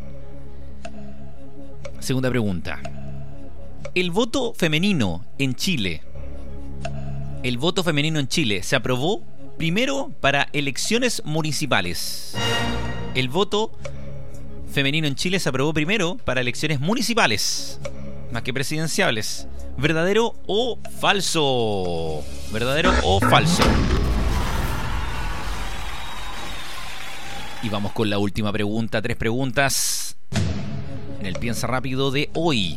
Segunda pregunta. El voto femenino en Chile. El voto femenino en Chile se aprobó primero para elecciones municipales. El voto femenino en Chile se aprobó primero para elecciones municipales, más que presidenciales. ¿Verdadero o falso? ¿Verdadero o falso? Y vamos con la última pregunta. 3 preguntas en el Piensa Rápido de hoy.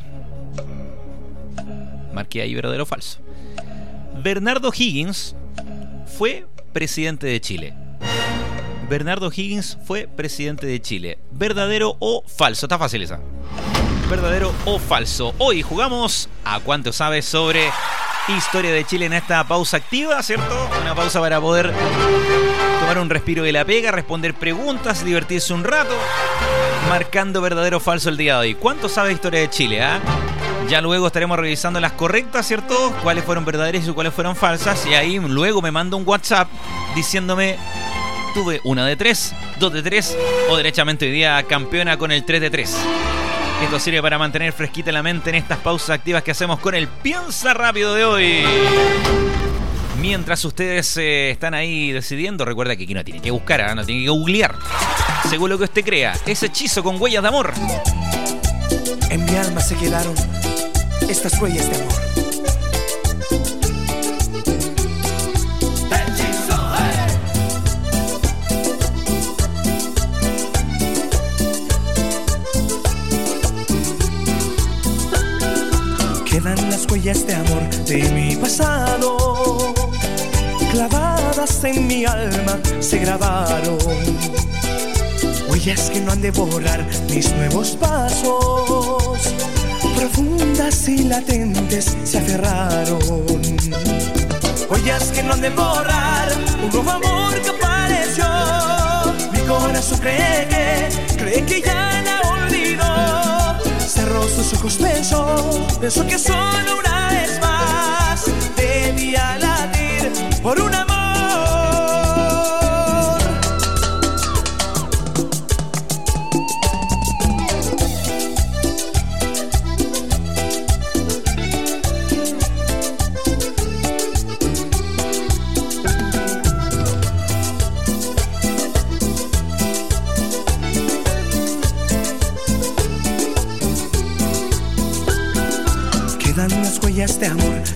Marqué ahí verdadero o falso. Bernardo Higgins fue presidente de Chile. Bernardo Higgins fue presidente de Chile. ¿Verdadero o falso? Está fácil esa. ¿Verdadero o falso? Hoy jugamos a cuánto sabes sobre historia de Chile en esta pausa activa, ¿cierto? Una pausa para poder tomar un respiro de la pega, responder preguntas, divertirse un rato, marcando verdadero o falso el día de hoy. ¿Cuánto sabes de historia de Chile, Ya luego estaremos revisando las correctas, ¿cierto? Cuáles fueron verdaderas y cuáles fueron falsas. Y ahí luego me manda un WhatsApp diciéndome: tuve 1 de 3, 2 de 3 o derechamente hoy día campeona con el 3 de 3. Esto sirve para mantener fresquita la mente en estas pausas activas que hacemos con el Piensa Rápido de hoy. Mientras ustedes están ahí decidiendo, recuerda que aquí no tiene que buscar, no tiene que googlear. Según lo que usted crea, ese hechizo con huellas de amor. En mi alma se quedaron estas huellas de amor. Quedan las huellas de amor de mi pasado, clavadas en mi alma se grabaron. Huellas que no han de borrar mis nuevos pasos, profundas y latentes se aferraron. Huellas que no han de borrar un nuevo amor que apareció. Mi corazón cree que ya la olvidó. Cerró sus ojos, pensó que solo una vez más debía latir por un amor.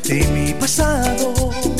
de mi pasado,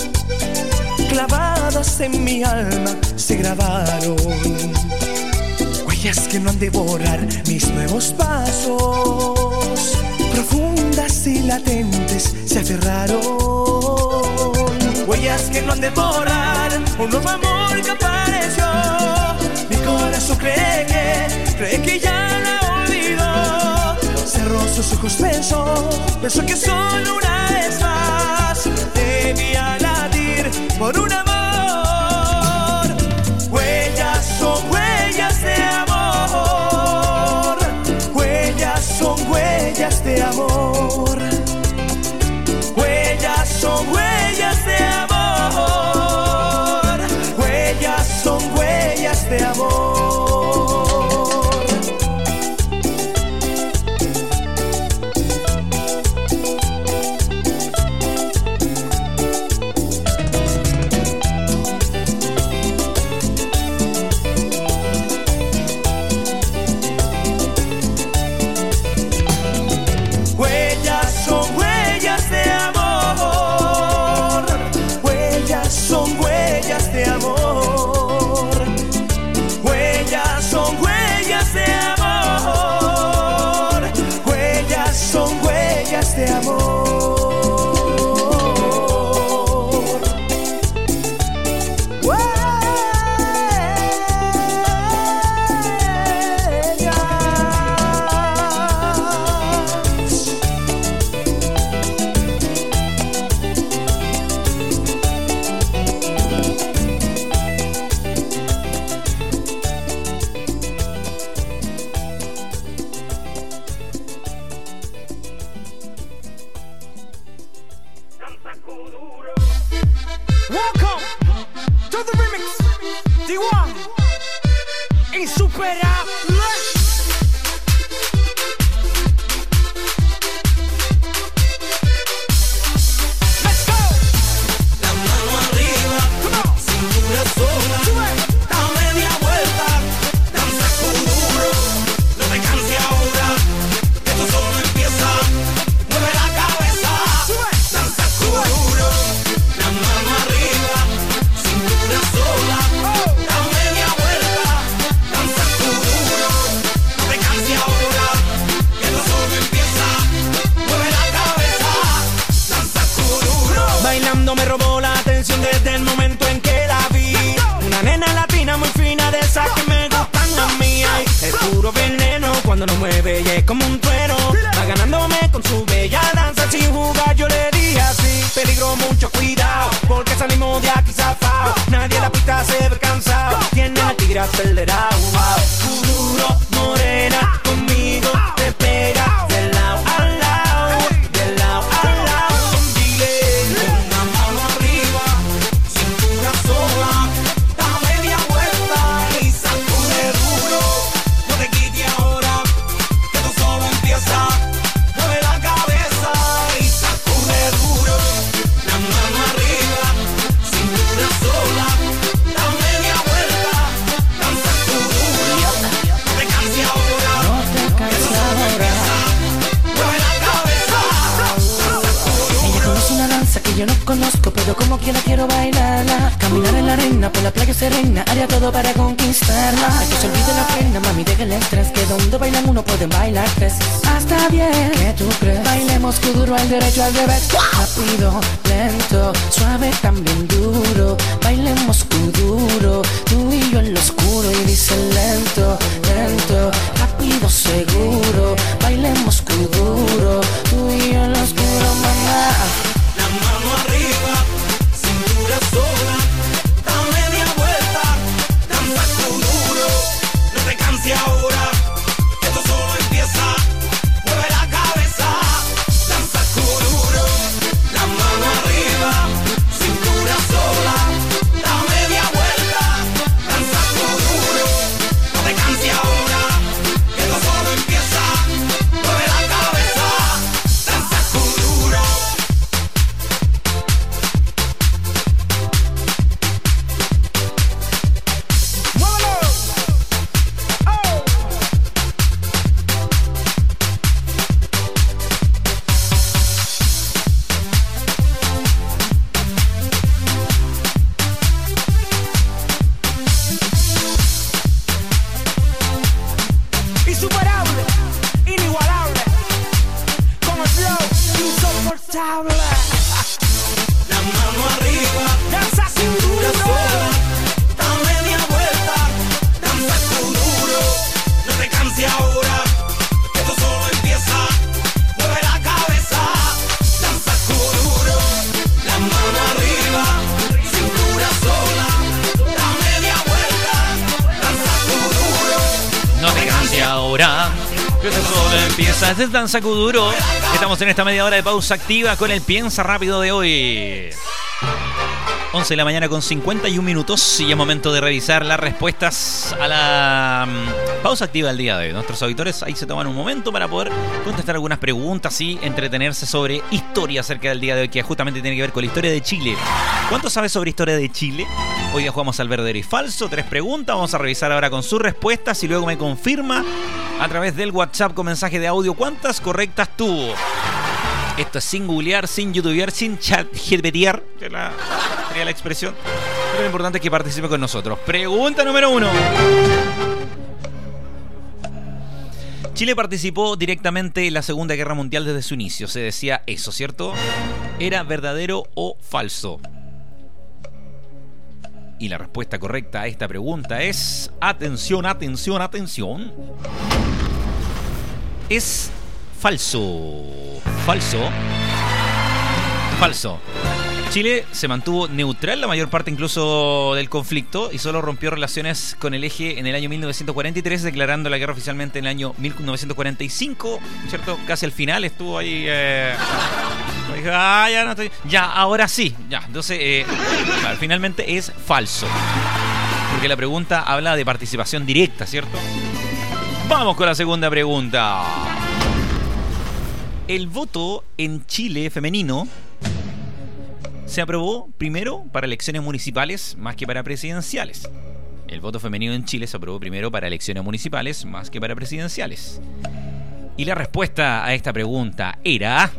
clavadas en mi alma se grabaron, huellas que no han de borrar mis nuevos pasos, profundas y latentes se aferraron, huellas que no han de borrar un nuevo amor que apareció. Mi corazón cree que ya la olvidó, cerró sus ojos, pensó que solo una vez más debía latir por un amor. Huellas son huellas de amor, huellas son huellas de amor, huellas son huellas de amor, huellas son huellas de amor. De amor. Derecho al revés, rápido, lento, suave, también duro. Bailemos duro, tú y yo en lo oscuro. Y dice lento, lento, rápido, seguro. Bailemos duro, tú y yo en lo oscuro, mamá. La mano arriba, cintura sola, da media vuelta, danza duro. No te canses ahora, que esto solo empieza. Mueve la cabeza. La mano arriba, cintura Piensas de Danza Kuduro. Estamos en esta media hora de pausa activa con el Piensa Rápido de hoy. 11 de la mañana con 51 minutos y es momento de revisar las respuestas a la pausa activa del día de hoy. Nuestros auditores ahí se toman un momento para poder contestar algunas preguntas y entretenerse sobre historia acerca del día de hoy, que justamente tiene que ver con la historia de Chile. ¿Cuánto sabes sobre historia de Chile? Hoy día jugamos al verdadero y falso, 3 preguntas, vamos a revisar ahora con sus respuestas y luego me confirma a través del WhatsApp con mensaje de audio cuántas correctas tuvo. Esto es sin googlear, sin youtubear, sin chatgptear, que sería la expresión. Pero lo importante es que participe con nosotros. Pregunta número 1. Chile participó directamente en la Segunda Guerra Mundial desde su inicio. Se decía eso, ¿cierto? ¿Era verdadero o falso? Y la respuesta correcta a esta pregunta es... Atención, atención, atención. Es falso. Falso. Falso. Chile se mantuvo neutral la mayor parte incluso del conflicto y solo rompió relaciones con el eje en el año 1943, declarando la guerra oficialmente en el año 1945, ¿cierto? Casi al final estuvo ahí... dijo, ya no estoy... Ya, ahora sí. Ya, entonces, claro, finalmente es falso. Porque la pregunta habla de participación directa, ¿cierto? Vamos con la segunda pregunta. El voto en Chile femenino se aprobó primero para elecciones municipales más que para presidenciales. El voto femenino en Chile se aprobó primero para elecciones municipales más que para presidenciales. Y la respuesta a esta pregunta era...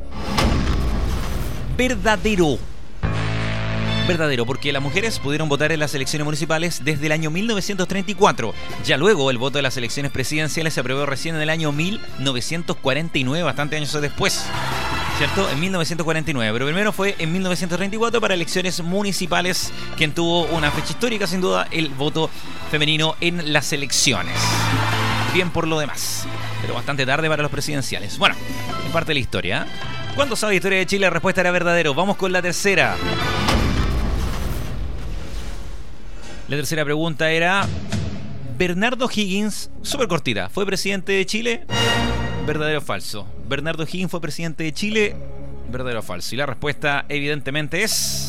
verdadero. Verdadero, porque las mujeres pudieron votar en las elecciones municipales desde el año 1934. Ya luego el voto de las elecciones presidenciales se aprobó recién en el año 1949, bastantes años después, ¿cierto? En 1949, pero primero fue en 1934 para elecciones municipales, quien tuvo una fecha histórica, sin duda, el voto femenino en las elecciones. Bien por lo demás, pero bastante tarde para los presidenciales. Bueno, en parte de la historia. ¿Cuánto sabe de historia de Chile? La respuesta era verdadero. Vamos con la tercera. La tercera pregunta era... Bernardo Higgins, súper cortita, ¿fue presidente de Chile? ¿Verdadero o falso? Bernardo Higgins fue presidente de Chile, ¿verdadero o falso? Y la respuesta evidentemente es...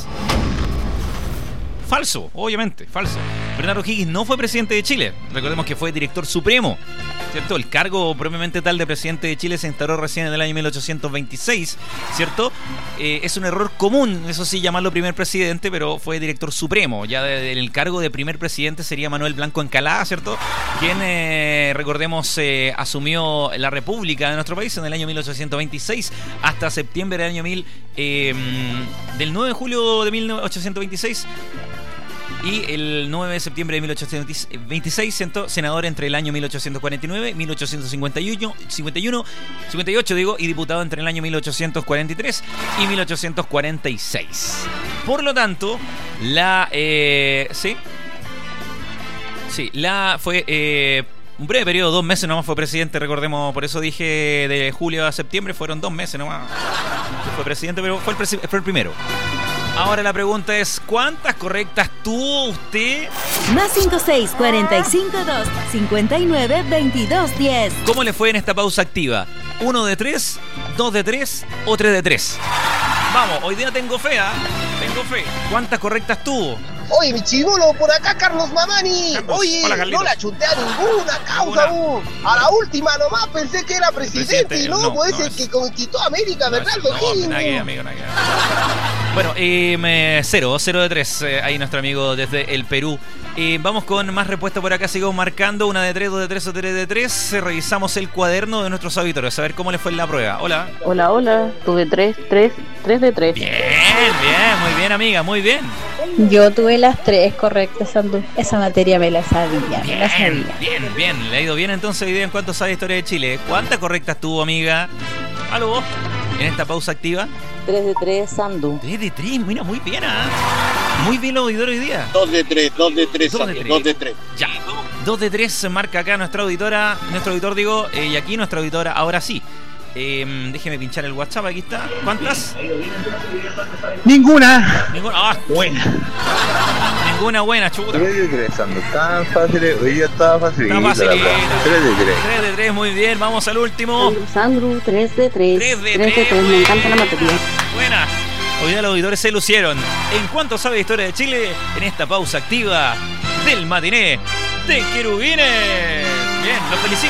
falso, obviamente, falso. Bernardo Higgins no fue presidente de Chile. Recordemos que fue director supremo, ¿cierto? El cargo propiamente tal de presidente de Chile se instauró recién en el año 1826, ¿cierto? Es un error común, eso sí, llamarlo primer presidente, pero fue director supremo. Ya el cargo de primer presidente sería Manuel Blanco Encalada, ¿cierto? Quien, recordemos, asumió la República de nuestro país en el año 1826 hasta septiembre del año del 9 de julio de 1826. Y el 9 de septiembre de 1826, senador entre el año 1849, 1851, 58 digo, y diputado entre el año 1843 y 1846. Por lo tanto, fue un breve periodo, 2 meses nomás fue presidente, recordemos, por eso dije de julio a septiembre, fueron 2 meses nomás que fue presidente, pero fue el primero. Ahora la pregunta es, ¿cuántas correctas tuvo usted? Más 56 45 2 59 22 10. ¿Cómo le fue en esta pausa activa? ¿1 de 3, 2 de 3 o 3 de 3? Vamos, hoy día tengo fe, tengo fe. ¿Cuántas correctas tuvo? Oye, mi chibolo, por acá Carlos Mamani. Carlos. Oye, Hola, no la chuté a ninguna causa, a la última nomás pensé que era presidente y no, puede ser que conquistó América, Bernardo Higgins. Amigo. Bueno, 0 de 3, ahí nuestro amigo desde el Perú. Vamos con más respuestas por acá, sigamos marcando, 1 de 3, 2 de 3 o 3 de 3. Revisamos el cuaderno de nuestros auditores, a ver cómo les fue en la prueba. Hola. Hola, tuve 3 de 3. Bien, muy bien, amiga, muy bien. Yo tuve las 3 correctas, Sandu. Esa materia me la sabía, Bien, le ha ido bien entonces hoy día en cuanto sabe historia de Chile. ¿Cuántas correctas tuvo, amiga? ¿Aló vos? En esta pausa activa. 3 de 3, Sandu. 3 de 3, mira, muy bien, muy bien los auditores hoy día. 2 de 3, 2 de 3, 2 de 3. Ya, 2 de 3 se marca acá nuestra auditora, nuestro auditor digo, y aquí nuestra auditora, ahora sí. Déjeme pinchar el WhatsApp, aquí está. ¿Cuántas? Ninguna. Buena. Ninguna buena, chuta. 3 de 3, Sandro. Tan fácil. Hoy día estaba fácil. Está fácil. 3 de 3. 3 de 3, muy bien. Vamos al último. Sandro, 3 de 3. 3 de 3. Me encanta la materia. Buena. Hoy día los auditores se lucieron. ¿En cuánto sabe de historia de Chile? En esta pausa activa del matiné de Querubines. Bien, los felicito.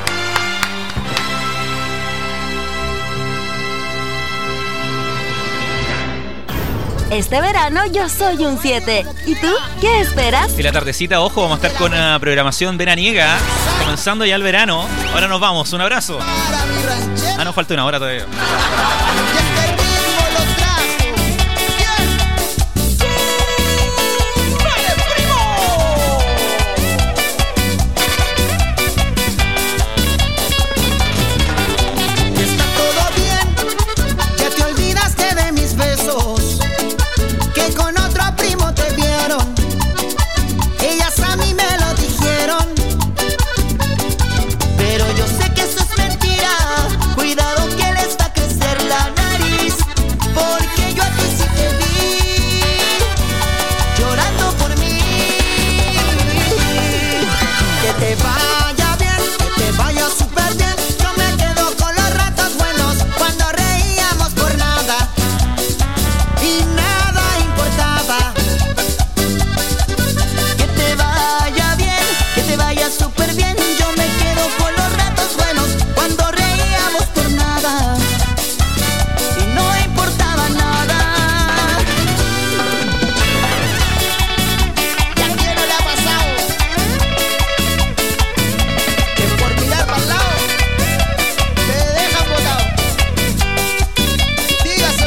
Este verano yo soy un 7. ¿Y tú? ¿Qué esperas? Y la tardecita, ojo, vamos a estar con una programación veraniega. Comenzando ya el verano. Ahora nos vamos, un abrazo. Nos falta una hora todavía.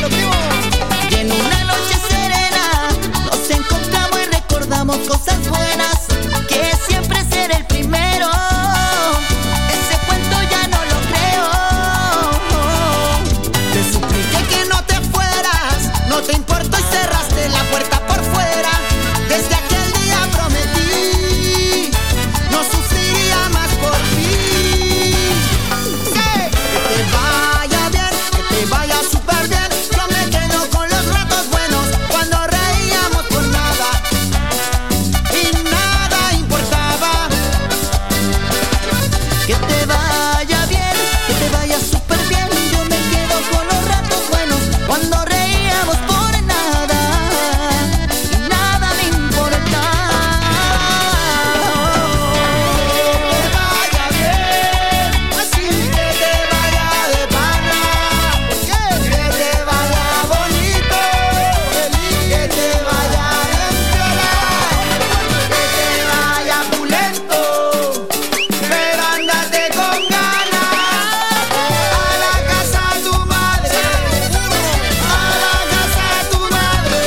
Cosas buenas.